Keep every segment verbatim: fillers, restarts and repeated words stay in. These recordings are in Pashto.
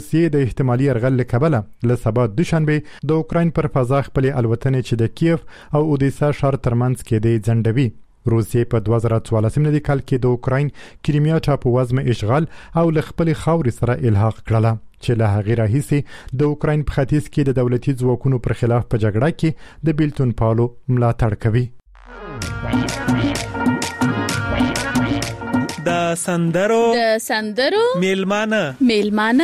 روسیې د احتمالي یرغل له کبله له سبا دوشنبه د اوکراین پر فضا خپل الوتنې چې د کیف او اودیسا ښار ترمنځ کې دی ځنډوي. روسیې په دوه زره څوارلسم میلادي کال کې د اوکراین کریمیا ټاپووزمه اشغال او له خپل خاورې سره الحاق کړله چې له هغې راهیسې د اوکراین په ختیځ کې د دولتي ځواکونو پر خلاف په جګړه کې د بیلتون پالو ملاتړ کوي. د سندرو د سندرو میلمانه میلمانه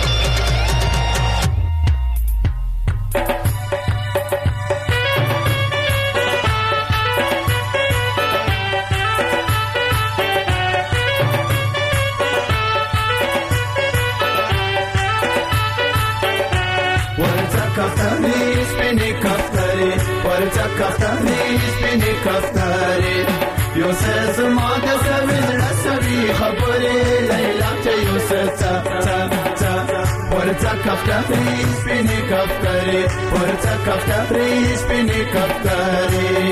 ورته کفترې سپینې کفترې ورته کفترې سپینې کفترې یو څه زما د سوي زړه سوي خبرې لیلا ته یو څه څه څه څه ورته کفترې سپینې کفترې ورته کفترې سپینې کفترې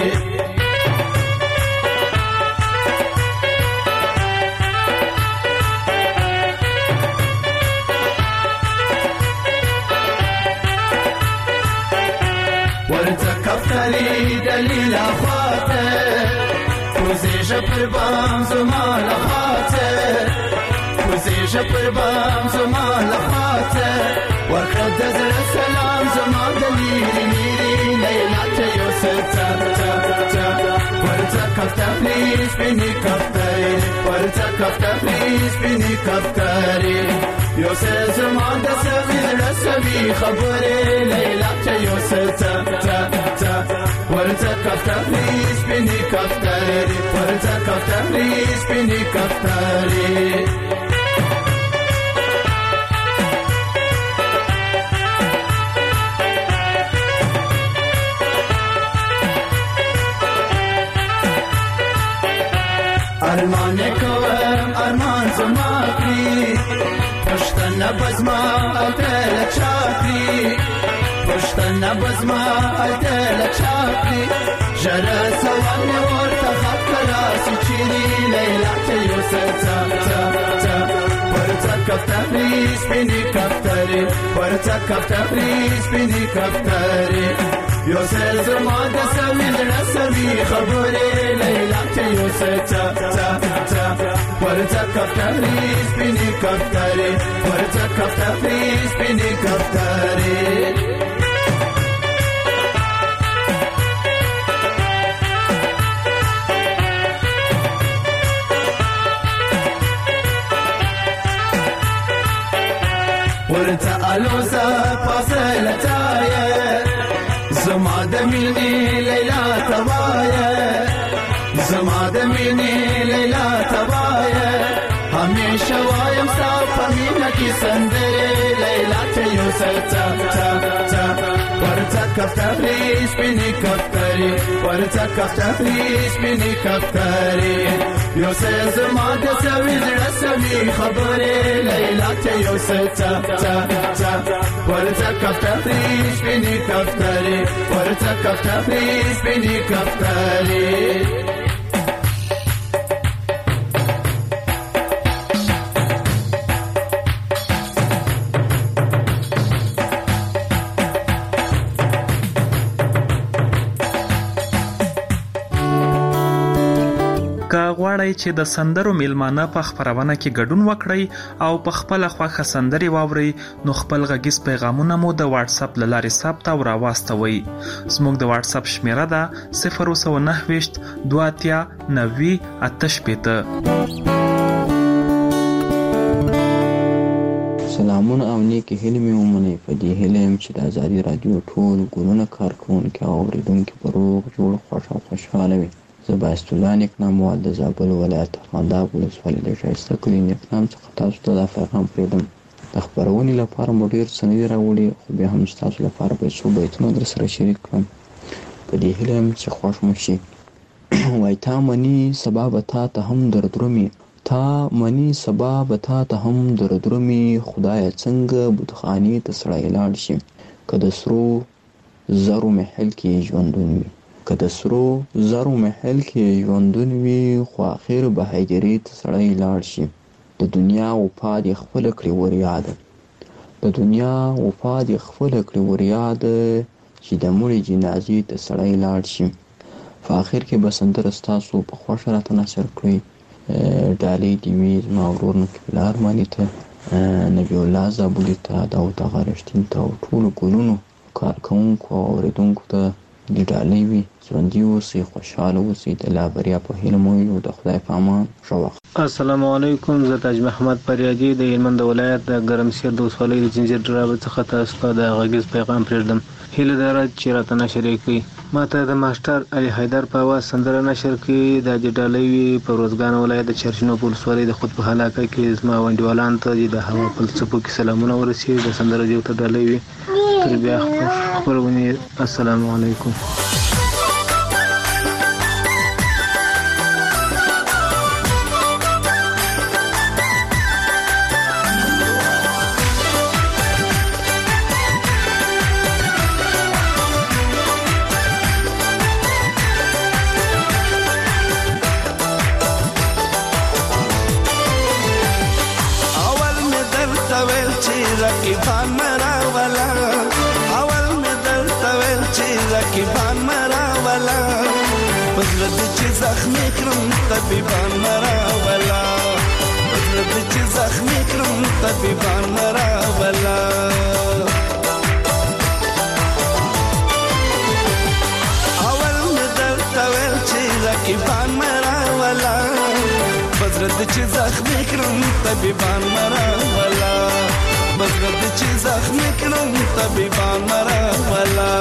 ورته کفترې دلیل خاطر کوزیش پر بام زما لخاطر کوزیش پر بام زما لخاطر ورکړه د زړه سلام زما دلیل میری لیلا ته یو څه څه څه څه ورته کفترې سپینې کفترې ورته کفترې سپینې کفترې یو څه زما د سوي زړه سوي خبرې لیلا ته یو څه څه څه څه ورته کفترې سپینې کفترې ورته کفترې سپینې کفترې ارمان کوم ارمان زما کړی پښتنه بزما اتل چاپی پښتنه بزما اتل چاپی جره سوال ورته خطرا سچری لیلا ته یو څه څه څه ورته کفترې سپینې کفترې ورته کفترې سپینې کفترې یو څه زما د سوي زړه سوي خبرې لیلا ته یو څه څه څه څه ورته کفترې سپینې کفترې ورته کفترې سپینې کفترې ورته الوزه فاصله تايه زما د مینې لیلا توايه زما د مینې لیلا توايه همیشه وایم ستا په مینه کې سندرې لیلا ته یو څه څه څه څه ورته کفترې سپینې کفترې ورته کفترې سپینې کفترې یو څه زما د سوي زړه سوي خبرې لیلا ته یو څه څه څه څه ورته کفترې سپینې کفترې ورته کفترې سپینې کفترې غواړئ چې د سندرو میلمانه په خبرونه کې ګډون وکړئ او په خپل خوښه سندري واورئ نو خپل غږیز پیغامونه مو د واتس اپ لارې ثبت او راواستوئ. زموږ د واتس اپ شمیره ده صفر سو نهه ویشت دوه اتیا نوي اته شپېته. سلامونه او نیکی هیلې مې ومنئ. په دې هیله یم چې د ازادي راډیو ټول ګلونه کارکوونکي او اورېدونکي به روغ جوړ خوښ او خوشحاله وي. زه باعث الله نیکناموال د زابل ولایت ارغنداب ولسوالۍ د ښایسته کلي نیکنام څخه تاسو ته دا پیغام پرېږدم. د خپرونې لپاره مو ډېر څه نه دي راوړي، خو بیا هم ستاسو لپاره به څو بیتونه در سره شریک کړم. په دې هیله یم چې خوښ مو شي. وایي تا مني سبا به تا ته هم دردرومي، تا مني سبا به تا ته هم دردرومي، خدایه څنګه بتخانې ته سړی لاړ شي که د سرو زرو محل کې ژوندون وي، که د سرو زرو محل کې ژوندون وي، خو اخر به هجرې ته سړی لاړ شي. د دنیا وفا دې خپله کړې ور یاده، د دنیا وفات یې خپله کړې وریاد چې د مړي جنازې ته سړی لاړ شي. په آخر کې به سندره ستاسو په خوښه راته نشر کړئ. ډالۍ دې وي زما ورور نقیب الله ارماني ته، نبي الله زابلي ته، داود اغا رښتین ته او ټولو ګلونو کارکوونکو او اورېدونکو ته دې ډالۍ وي. ژوندي اوسئ، خوشحاله اوسئ، د لا بریا په هیله مو وي. د خدای په امان، ښه وخت. السلام علیکم. زه تاج محمد فریادي د هلمند ولایت د ګرمسیر د ولسوالۍ د ځنځیر ډرابه څخه تاسو ته د غږیز پیغام پرېږدم. هیله ده چې راته نشر یې کړئ. ما ته د ماسټر علي حیدر په اواز سندره نشر کړي. دا د ډالۍ وي په روزګان ولایت د چرچینو په ولسوالۍ د خود په علاقه کې زما ونډیوالان ته د هوا په څپو کې سلامونه ورسي. د سندره دیو ته ډالۍ وي. تر بیا خپرونې. السلام علیکم. رقیبان مراولا اول می درته ویل چې رقیبان مراولا پزړه دې چې زخمي کړم طبيبان مراولا پزړه دې چې زخمي کړم طبيبان مراولا اول می درته ویل چې رقیبان مراولا پزړه دې چې زخمي کړم طبيبان مراولا بزرد چې زخمي کړم طبيبان مراولا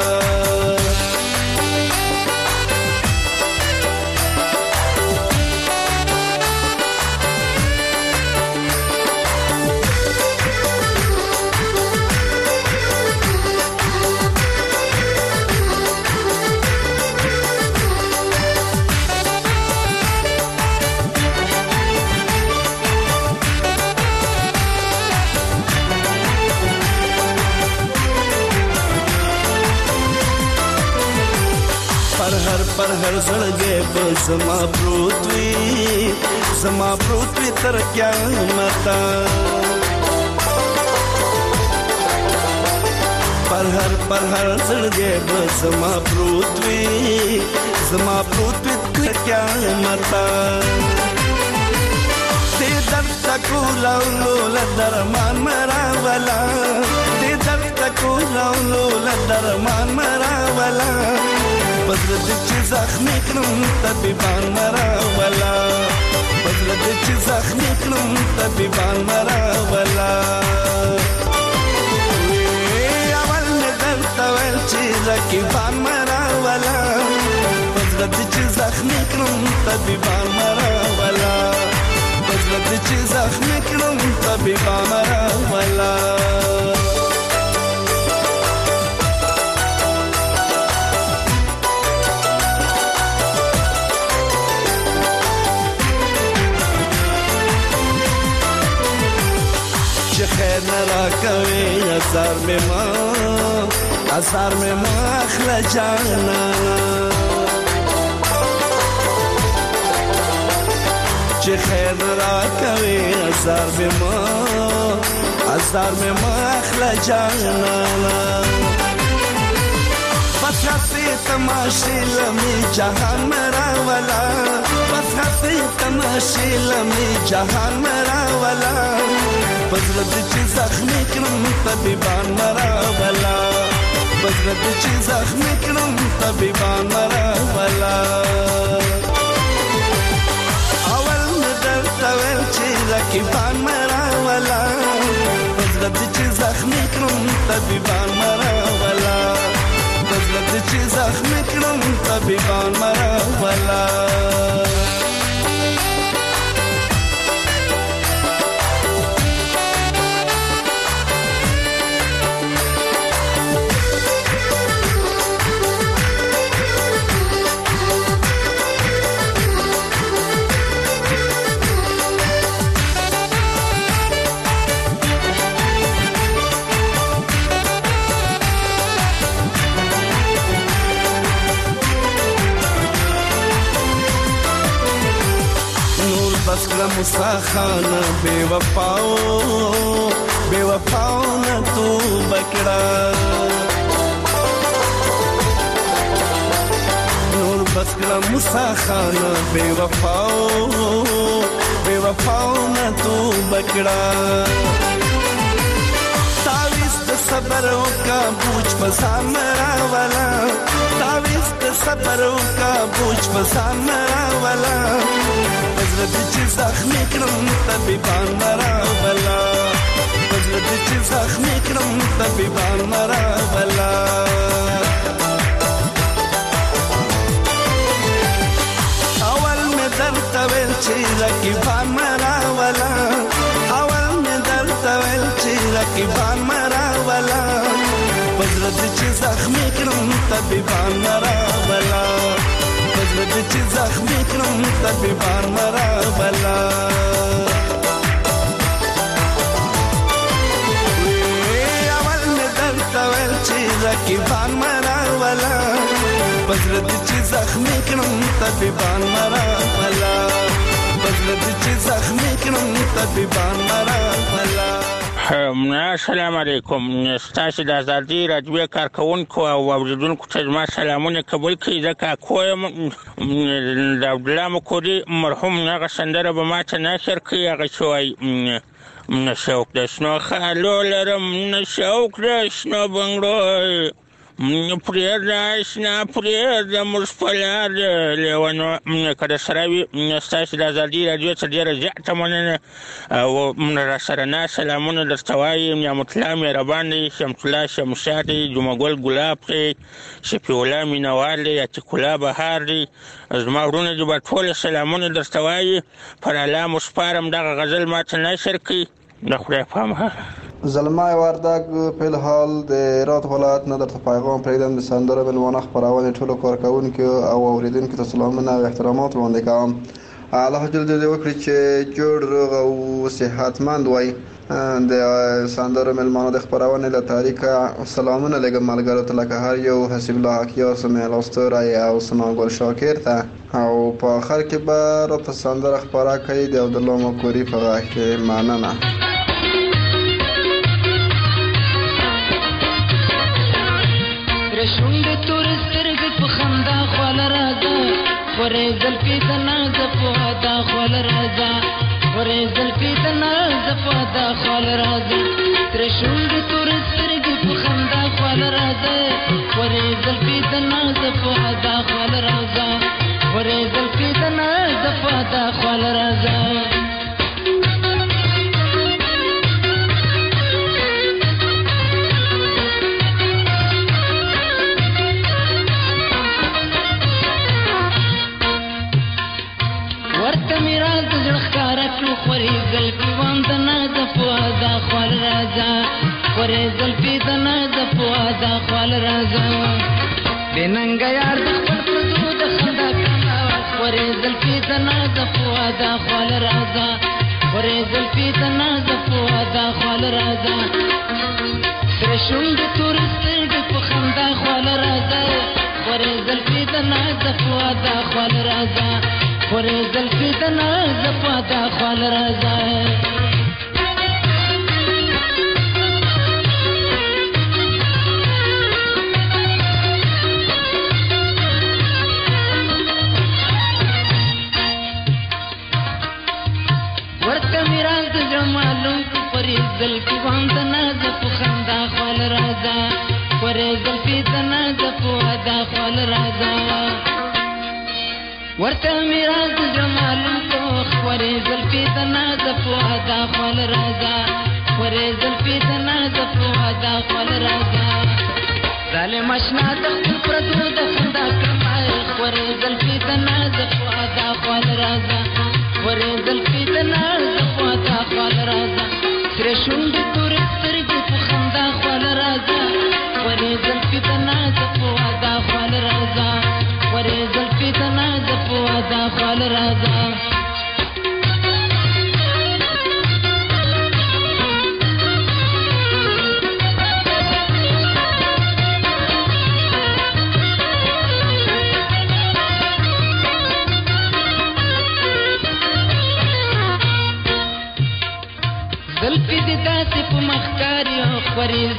پر هر زړګې په زما پروت وي زما پروت وي تر قیامت پر هر پر هر زړګې په زما پروت وي زما پروت وي تر قیامت دې درد تکو لولو لدرمان مراولا دې درد تکو لولو لدرمان مراولا بزرد چې زخمي کړم طبيبان مراولا بزرد چې زخمي کړم طبيبان مراولا اول مې درته ویل چې رقیبان مراولا بزرد چې زخمي کړم طبيبان مراولا بزرد چې زخمي کړم طبيبان مراولا خیر نرا کوي ازار مې ما ازار مې ما اخلا جانا چې خیر نرا کوي ازار مې ما ازار مې ما اخلا جانا بس هسي تماشي لمي جهان مراولا بس هسي تماشي لمي جهان مراولا بزرد چې زخمي کړم طبيبان مراولا بزرد چې زخمي کړم طبيبان مراولا اول مې درته ویل چې رقیبان مراولا بزرد چې زخمي کړم طبيبان مراولا بزرد چې زخمي کړم طبيبان مراولا بس کړه مساخانه بے وفاو بے وفاونه توبه کړه نور بس کړه موسی خان بے وفاو بے وفاونه توبه کړه تعویز د صبر او کا بوج پسان راولا تعویز د صبر او کا بوج پسان راولا حضرت چې زخمی کړم طبيبان راولا حضرت چې زخمی کړم طبيبان راولا اول می درته ویل چې رقیبان راولا اول می درته ویل چې رقیبان راولا حضرت چې زخمی کړم طبيبان راولا حضرت چې زخمی کړم طبيبان راولا اول می درته ویل چې رقیبان راولا حضرت چې زخمی کړم طبيبان راولا حضرت چې زخمی کړم طبيبان راولا. السلام علیکم. ستاسو د ازادي راډیو کارکونکو او اوریدونکو ته زما سلامونه قبول کړئ. ځکه کوم د عبدالله مکوري مرحوم هغه سندره به ما ته نشر کړي هغه چې وایي نه شوق د شنو خالو لرم نه شوق د شنو بنګړو پرېږده شنه پرېږده موږ په لار لیونو که درسره وي ستاسو د ازادي راډیو څخه ډېره زیاته مننه او راسره نه سلامونه درته وایم. نعمت الله مهربان دی، شمس الله شمشاد دی، جمعه ګل ګلاب دی، شفیع الله مینوال دی، عتیق الله بهار دی، زما وروڼه دي به ټول سلامونه درته وایي. پر الله مو سپارم دغه غزل ما ته نشر کړي. د خدای پامه. زلمای وردګ په الحال د هرات ولایت نه درته پیغام پرېږدم د سندرو مېلمانه خپرونې ټولو کارکوونکو او اورېدونکو ته سلامونه او احترامات وړاندې کوم. الله جل جلاله وکړي چې جوړ روغ او صحتمند وای. د سندرو مېلمانه د خپرونې له طریقه سلامونه لږ ملګرو ته لکه هر یو حسیب الله حقیار سمیل استوری او سنا ګل شاکر ته او په آخر کې به راته سندره خپره کوي د عبدالله مکوري په غږ کې. مننه. شونډ تور سترګې په خندا خول راځه ورې زلفې د ناز په ادا خول راځه ورې زلفې د ناز په ادا خول راځه تر شونډ تور سترګې په خندا خول راځه ورې زلفې د ناز په ادا خول راځه ورې زلفې د ناز په ادا خول راځه خورې زلفې وام د ناز په ادا خول راځه خورې زلفې د ناز په ادا خول راځه بې ننګه یار د خپل پردو د خندا کړه خورې زلفې د ناز په ادا خول راځه خورې زلفې د ناز په ادا خول راځه سره شونډې تورې سترګې په خندا خول راځه خورې زلفې د ناز په ادا خول راځه خورې زلفې د ناز په ادا خول راځه ورته مې راز د زړه معلوم کړو خورې زلفې وام د ناز په خندا خول راځه خورې زلفې د ناز په ادا خول راځه ورته مې راز د زړه معلوم کړو خورې زلفې د ناز په ادا خول راځه خورې زلفې د ناز په ادا خول راځه ظالم اشنا د خپل پردو د خندا کړمه خورې زلفې د ناز په ادا خول راځه خورې زلفې د ناز په ادا خول راځه سره شونډې تورې سترګې په خندا خول راځه خورې زلفې د ناز په ادا خول راځه خورې زلفې د ناز په ادا خول راځه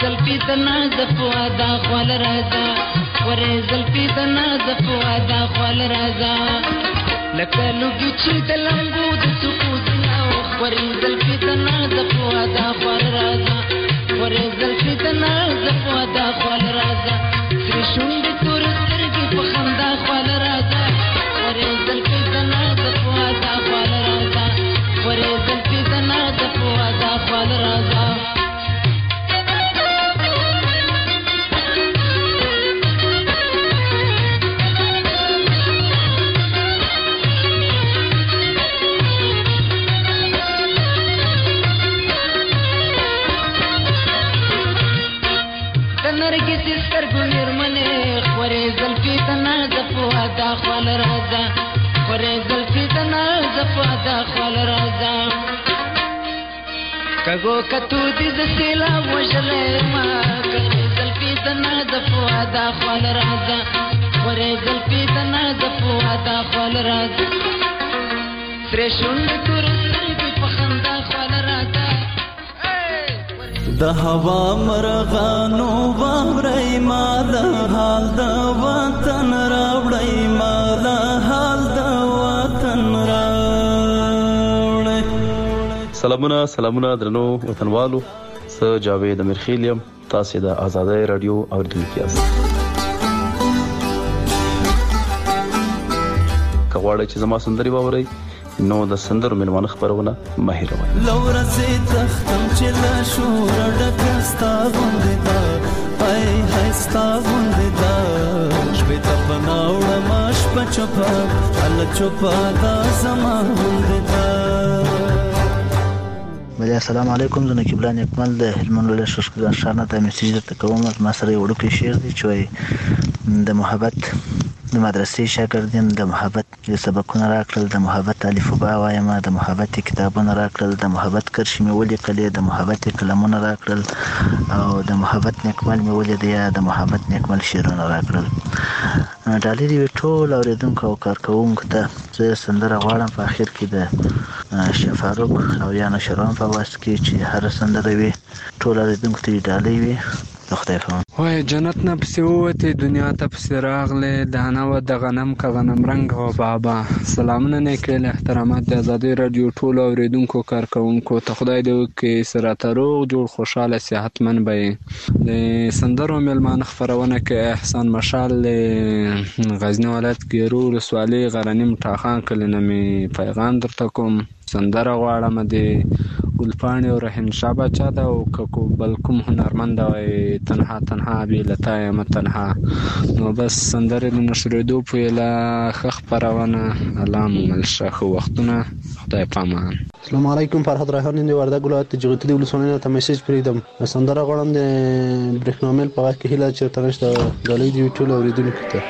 زلفی د نازف وادا خپل راځه ورې زلفی د نازف وادا خپل راځه لکه لوګي چې د لنګو د سکوت او ورې زلفی د نازف وادا خپل راځه ورې زلفی د نازف وادا خپل راځه سری شونډې تور سترګې په خندا خپل راځه ورې زلفی د نازف وادا خپل راځه ورې زلفی د نازف وادا خپل راځه نرګسي سترګو میرمنې خورې زلفې د نازف وادا خپل راځه خورې زلفې د نازف وادا خپل راځه کګو کتو دې د سیلاب وژلې ما خورې زلفې د نازف وادا خپل راځه خورې زلفې د نازف وادا خپل راځه سرې شونډې تور سترګې په خندا خپل راځه د هوا مرغانو واورئ مال حال د وطن راوړئ مال حال د وطن راوړئ. سلامونه سلامونه درنو وطنوالو، زه جاوید امیرخیل یم، تاسو د آزادۍ رادیو اوریدونکي یاست. که غواړئ چې زما سندرې واورئ نو د سندرو مېلمانه خپرونه مه هېروئ. لورځې تختم چې له شوره ډکه ستا غوندې ده، ای های ستا غوندې ده، شپې ته په ناوړمه شپه چوپه هله چوپه دا زما غوندې ده. بله السلام علیکم، زه نقیب الله نیکمل د هلمند ولایت ششکدان ښار نه دا میسیج درته کوم. ما سره یو وړوکی شعر دی چې وایي د محبت د مدرسې شاګرد یم، د محبت سبقونه راکړل، د محبت الفبا وایم، د محبت کتابونه راکړل، د محبت کرښې مې ولیکلې، د محبت قلمونه راکړل، او د محبت نیکمل مې ولید یا د محبت نیکمل شعرونه راکړل. ډالۍ دې وي ټول اورېدونکو او کارکوونکو ته. زه سندره غواړم په اخر کې د شاه فاروق او یا نشران په واسطه کې چې هر سندره وي ټول اورېدونکو ته ډالۍ وي. خدای فهم وای جنت نه پسې ووتې دنیا ته پسې راغلې، دانه و د غنم که غنم رنګ و بابا. سلامونه نیکیل احترامات د آزادۍ رادیو ټولو اورېدونکو کارکوونکو ته. خدای دې وکړي راته روغ جوړ خوشحاله صحتمند به یې. د سندرو میلمانه خپرونه کې احسان مشال غزني ولایت ګیرو ولسوالۍ غرنیم ټاخان کلي نه مې پیغام درته کوم. سندره غواړم د ګلپاڼې او رحیم شاه باچا ده، او که بل کوم هنرمند وایي تنها تنها بې له تا یم تنها. نو بس سندرې د نشرېدو په ایله ښه خپرونه الله مو مل شه. ښه وختونه، خدای پامان. السلام علیکم، فرهاد ریحان د وردګ ولایت د جغتي ولسوالۍ نه ته میسیج پرېږدم. سندره غواړم د برېښنامېل په غږ کې هیله چېرته نشته. ډالۍ دې وي ټولو اورېدونکو ته.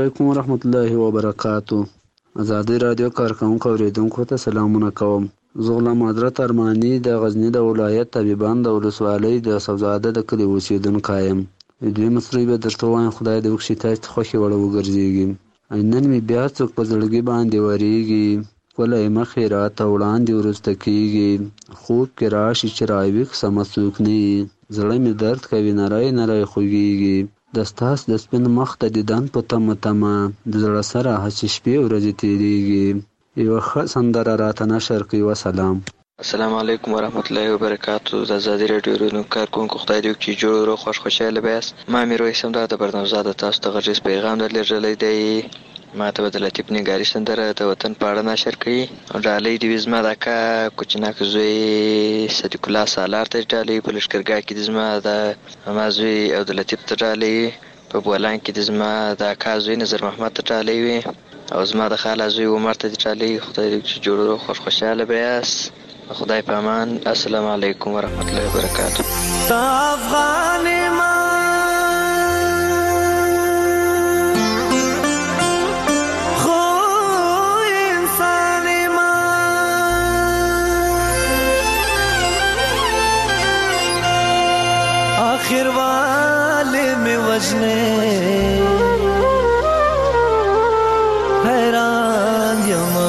علیکم ورحمت الله وبرکاتو. ازادي رادیو کارکونکو اوریدونکو ته سلامونه کوم. زه غلام حضرت ارماني د غزنی د ولایت طبيبان د ولسوالۍ د سوزاده د کلي اوسیدونکی یم. دوی مصری به درته وایم خدای دې وکړي تاسو ته خوښې وړه وګرځېږي. نن مې بیا څوک په زړګي باندې ورېږي، ښکلی مخ یې راته وړاندې وروسته کېږي. خوب کې راشي چې راویښ سمه څوک نه یي، زړه مې درد کوي نری نری خوږېږي. د ستاس د سپین مخ ته دیدن په تمه تمه د زړه سره هسې شپې ورځې تېرېږي. یوه ښه سندره راته نشر کوي. وسلام. السلام علیکم ورحمت الله وبرکاتو. د ازادي راډیو کارکونکو خدای دې وکړي جوړ روغ خوش خوشحاله بیاست. ما میرویس همدا د برنامه‌زاده تاسو ته غږیز پیغام درلېږلی دی. ما ته به د لطیف نګاري سندره د وطن په اړه نشر کړي. ډالۍ دې وي زما د اکا کوچناک زوی صدیق الله سالار ته ډالۍ په لښکرګاه کې د زما د ما زوی او د لطیف ته ډالۍ په بولان کې د زما د اکا زوی نظر محمد ته ډالۍ وي او زما د خاله زوی عمر ته ډالۍ. خدای دې وکړي جوړ روغ خوش خوشحاله بیاست. خدای په امان. السلام علیکم ورحمت الله وبرکاتو. افغان ما خو انسان ما آخر والے میں وجنے حیران یما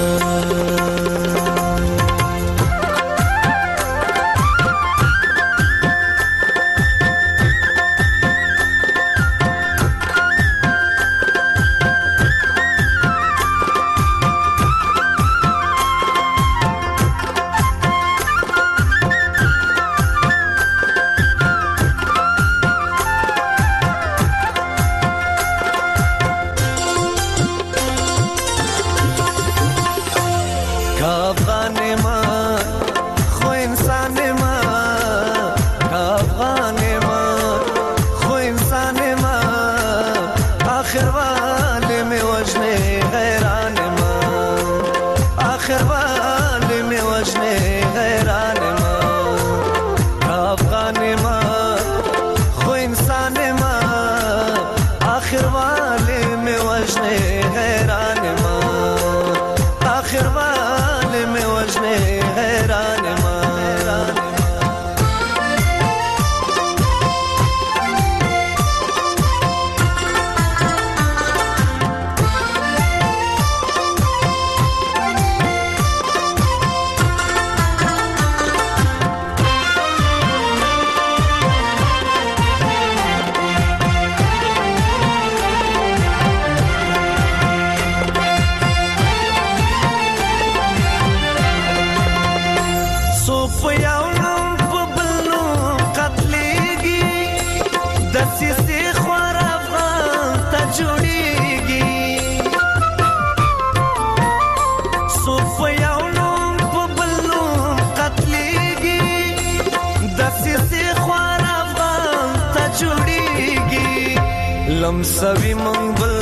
لمسوي منبل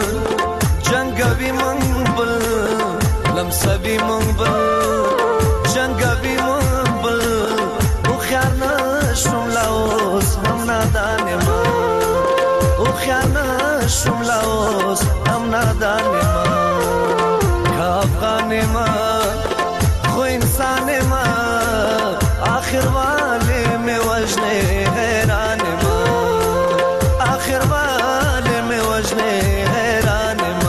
جنگوي منبل لمسوي منبل جنگوي منبل او خیال نشم لاوس هم نادان ما او خیال نشم لاوس هم نادان ما افغان ما خو انسان ما آخر والے میں وجنے حیران ما آخر والے میں وجنے حیران ما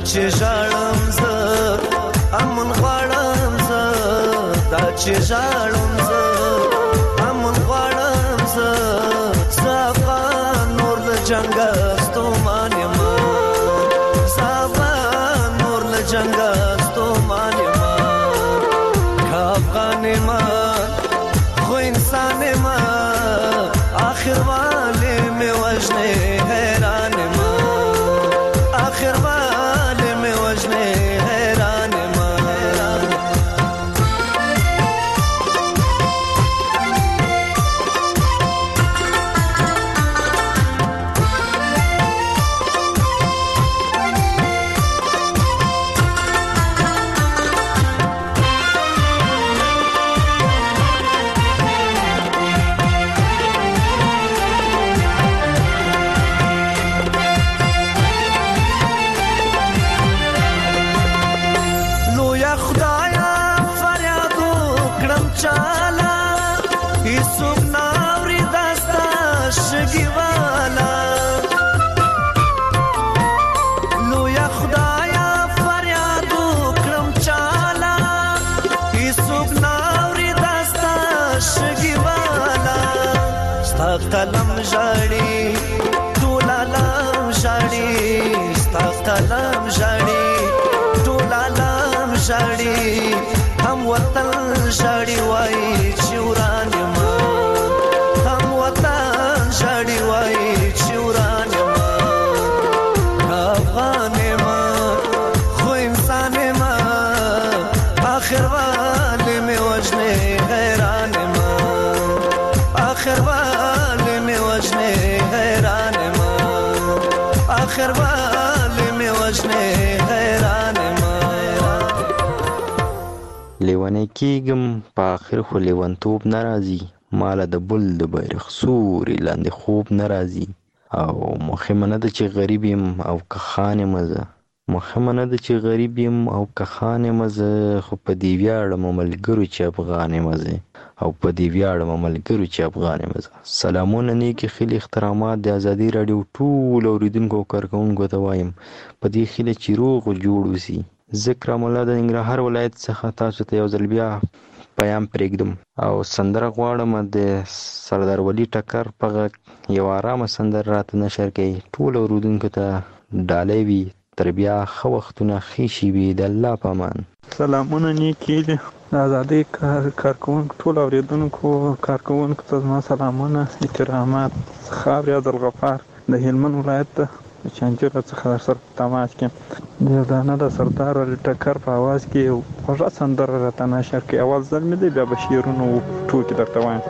چې ژړم زه امن غواړم زه دا چې ژړم زه امن غواړم زه زه افغان نور له جنګه ستومان یمه زه افغان نور له جنګه ستومان یمه که افغان یمه خو انسان یمه آخر والے میں وجنے حیران یمه آخر والے میں وجنے حیران یمه قلم ژړي ټول عالم ژړي ستا قلم ژړي ټول عالم ژړي هم وطن ژړي وایي چې وران یم هم وطن ژړي وایي چې وران یم افغان یم خو انسان یم آخر والے مې وژنې حیران یم آخر والے میں وجنے حیران ما آخر والے میں وجنے حیران ما لیوانی کیږم په آخر خو لیونتوب ناراضي ماله د بل د بیرغ سوري لاندې خوب ناراضي او مخمه نه ده چې غریب یم او که خان یم زه مخمه نه ده چې غریب یم او که خان یم زه خو په دې ویاړم ملګرو چې افغان یم زه او په دې ویاړم ملګرو چې افغان یم زه سلامونه نیکې خیلې احترامات د ازادي راډیو ټول اورېدونکو او کارکوونکو ته وایم په دې خیله چې روغ جوړ اوسي زه کرام الله د ننګرهار ولایت څخه تاسو ته یو ځل بیا پیام پرېږدم او سندره غواړم د سردار ولي ټکر په غږ یو ارامه سندره راته نشر کوي ټول اورېدونکو ته ډالۍ وي تر بیا ښه وختونه ښې شېبې د الله په امان سلامونه نیکې د ازادۍ کارکوونکو ټول اورېدونکو کارکوونکو ته زما سلامونه احترامات خاورې عبدالغفار د هلمند ولایت د چانجوره څخه در سره په تماس کې د یو دانه د سردار ولي ټکر په اواز کې یو خوږه سندره راته نشر کړي اول ځل مې دی بیا به شعرونه ټوکې درته وایم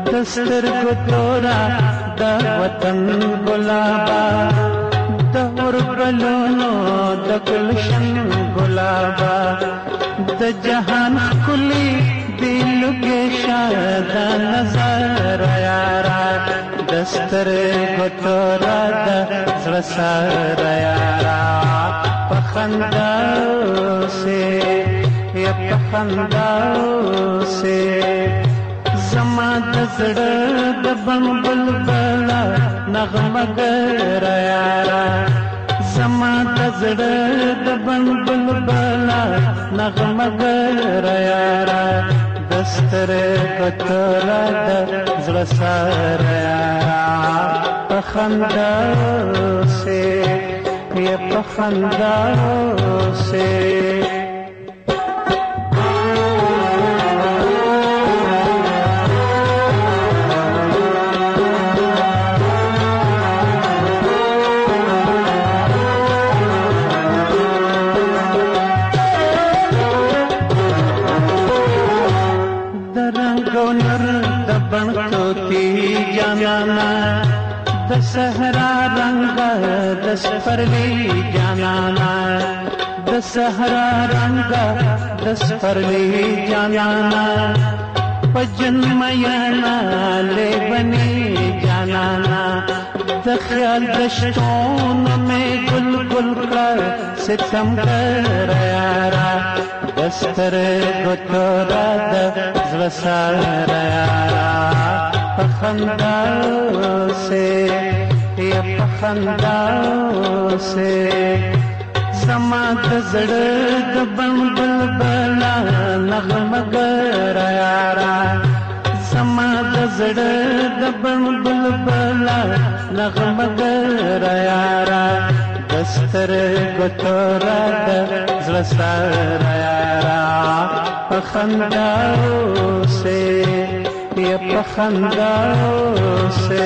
دسترګو تورا د وطن ګلابا د وربلونو د گلشن ګلابا د جهان کلی دل کې شاد نظر یارا دسترګو تورا د زړه سر یارا پخندا سے یا پخندا سے زما د زړه د بڼ بلبلا نغمه ګر یارا زما د زړه د بڼ بلبلا نغمه ګر یارا دسترګو تورا د زړه سر یارا پخندا سے یا پخندا سے د صحرا رنگ د سپرلی جانانا د صحرا رنگ د سپرلی جانانا پجن میانا لے بنی جانانا د خیال دشتون میں گل گل کر ستم کر یارا دسترګو تورا د زړه سر یارا پخندا سے یا پخندا سے زما د زړه د بڼ بلبلا نغمه ګر یارا زما د زړه د بڼ بلبلا نغمه ګر یارا دسترګو تورا د زړه سر یارا پخندا سے یا پخندا سے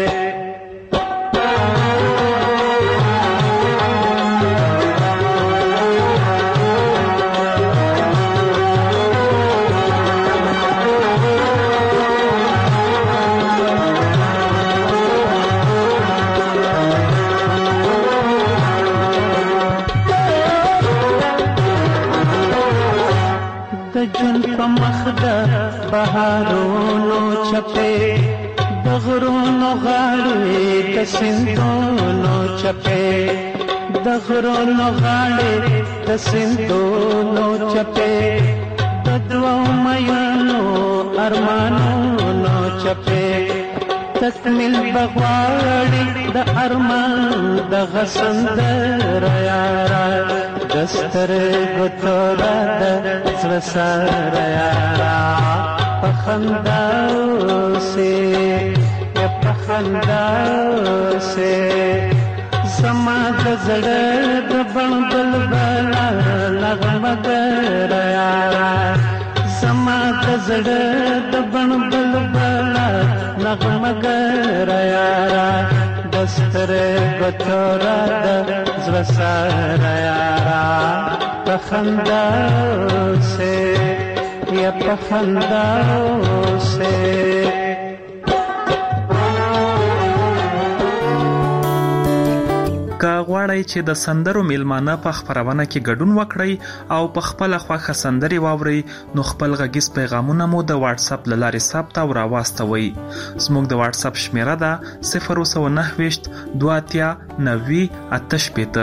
د جون په مخ د بهارونو چپې د غرونو غاړې د سیندونو چپې د غرونو غاړې د سیندونو چپې د دوو میانو ارمانونو چپې تکمیل بغواړي د ارمان د غسندر یارا دسترګو تورا د زړه سر یارا پخندا سے یا پخندا سے زما د زړه د بڼ بلبلا نغمه ګر یارا زما د زړه د بڼ بلبلا نغمه ګر یارا دسترګو تورا د زړه سر یارا پخندا سے یا پخندا سے که غواړئ چې د سندرو میلمانه په خپرونه کې ګډون وکړئ او په خپل خوښه سندرې واورئ نو خپل غږیز پیغامونه مو د واتس اپ له لارې ثبت او راواستوئ. زموږ د واتس اپ شمیره ده صفر سوه نهه ویشت دوه اتیا نوي اته شپېته.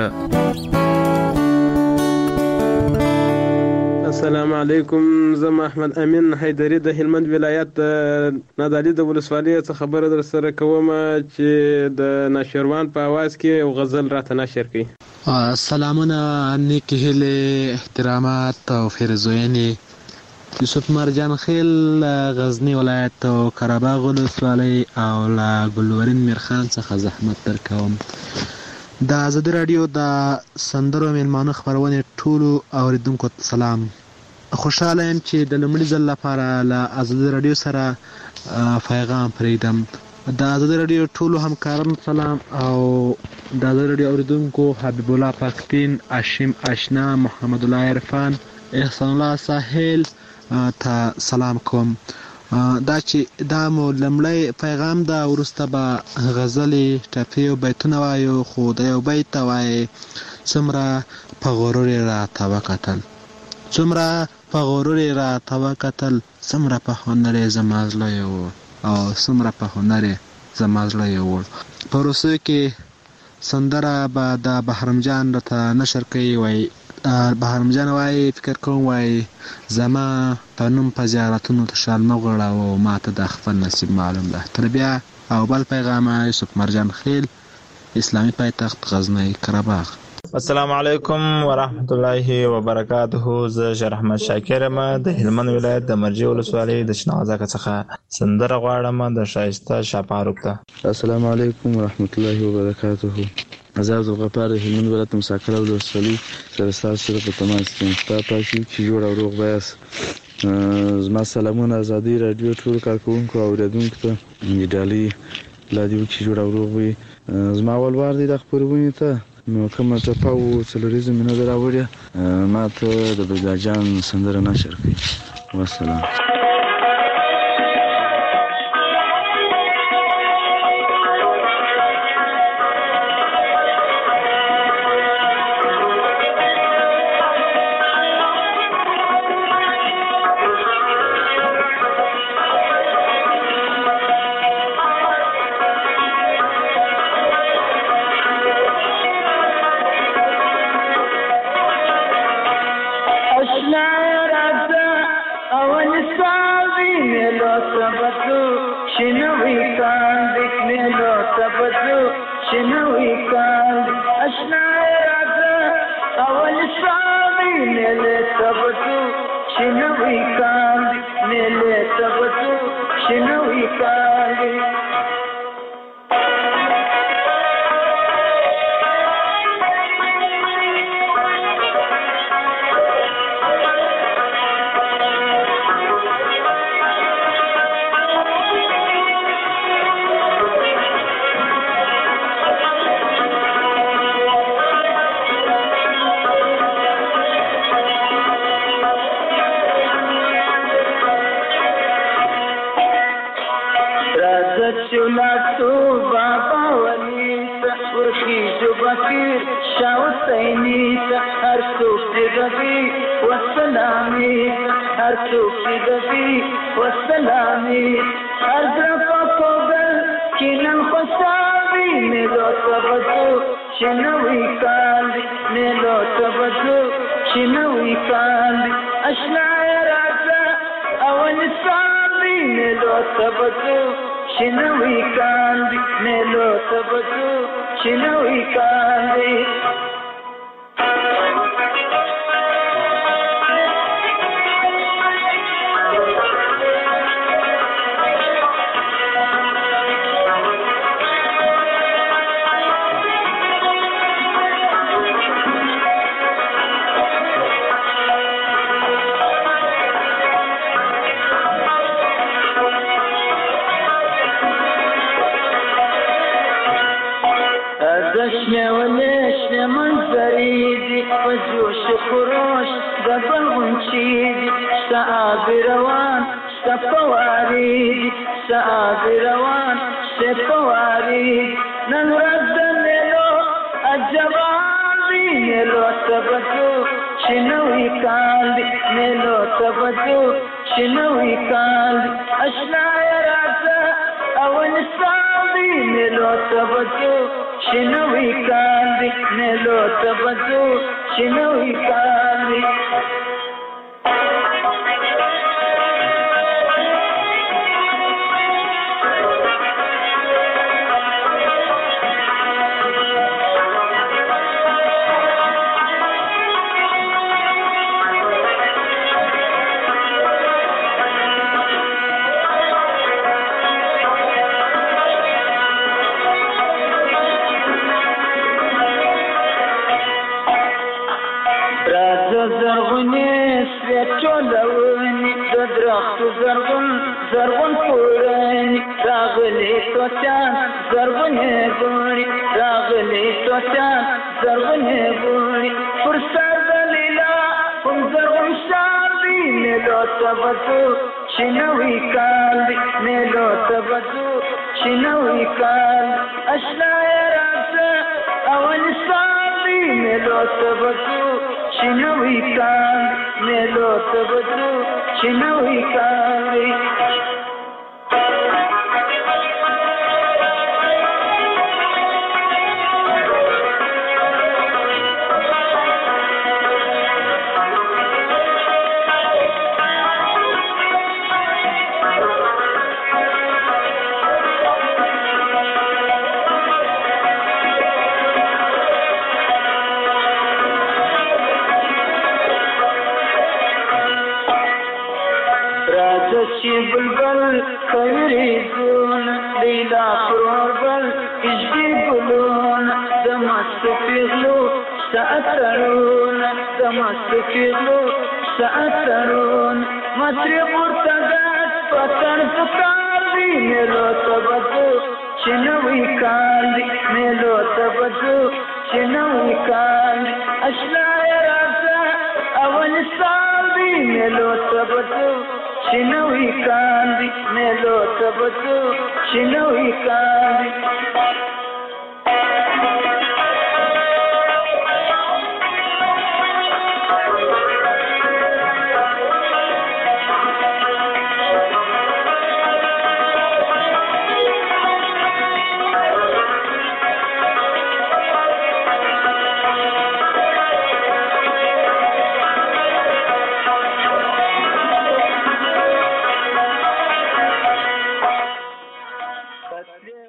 السلام علیکم. زه احمد امین حیدری د هلمند ولایت د نادعلي د ولسوالۍ څخه خبره در سره کوم چې د ناشروان په आवाज کې یو غزل راته نشر کړي. سلامونه، نیکی هیلې، احترامات او پیرزوینې. یوسف مرجان خیل غزنی ولایت او قره‌باغ ولسوالۍ او له ګلورین میرخان څخه زحمت درکوم. د آزادي رادیو د سندرو میلمانه خپرونې ټولو اوریدونکو ته سلام. خوشاله یم چې د لومړي ځل لپاره له آزادي رادیو سره پیغام پرېږدم. د آزادي رادیو ټولو همکارانو سلام او د آزادي رادیو اوریدونکو حبیب الله پاکستین، هاشم آشنا، محمد الله عرفان، احسان الله ساحل ته سلام کوم. دا چې دا مو لمړی پیغام دا وروسته به غزلې ټپې او بیتونه وایو خو د یو بیت ته وایي څومره په غرور یې راته وکتل څومره په غرور یې راته وکتل څومره په هنر یې زما زړه یووړ او څومره په هنر یې زما زړه یووړ. په روسیو کې سندره به د بهرام جان راته نشر کوي وایي بهرام جان وایي فکر کوم وایي زما په نوم په زیارتونو ته شال مه غوړوه او ما ته د خپل نصیب معلوم ده. تر بیا او بل پیغام یوسف مرجان خیل اسلامي پایتخت غزنی قرهباغ. السلام علیکم ورحمت الله وبرکاته. زه شیر احمد شاکر یم د هلمند ولایت د مرجې ولسوالۍ د شنوازکه څخه سندره غواړم د شایسته شاپاروک ته. السلام علیکم ورحمت الله وبرکاته. زه عبدالغفار د هلمند ولایت مساکله ولسوالۍ سره ستاسو سره په تماس کې یم. ستا تاسو چې جوړ او روغ به یاست. زما سلامونه ازادي راډیو ټولو کارکوونکو او اورېدونکو ته د ډالۍ لا دې وکړي جوړ او روغ وي. زما اول وار دی د خپرونې ته نو کومه ټپه او څلوریزه مې نه ده راوړې ما ته د بګاجان سندره نشر کړي. والسلام. زرغونه بونی پر سر دلیلا هم زرغون شادی مېلو ته به ځو چې نوی کال دی مېلو ته به ځو چې نوی کال اشنا یې راځه اول سال دی مېلو ته به ځو چې نوی کال مېلو ته به ځو چې نوی کال دی چې بلبل خیریزون لیلا پروربل اجدی گلون دمست پیغلو سأترون دمست پیغلو سأترون مطری مرتگت پتر پکار دی میلو تبدو چنوی کال دی میلو تبدو چنوی کال دی اشلای رازا اول سال دی میلو تبدو چنوی کال دی میلو تبدو چنوی کال دی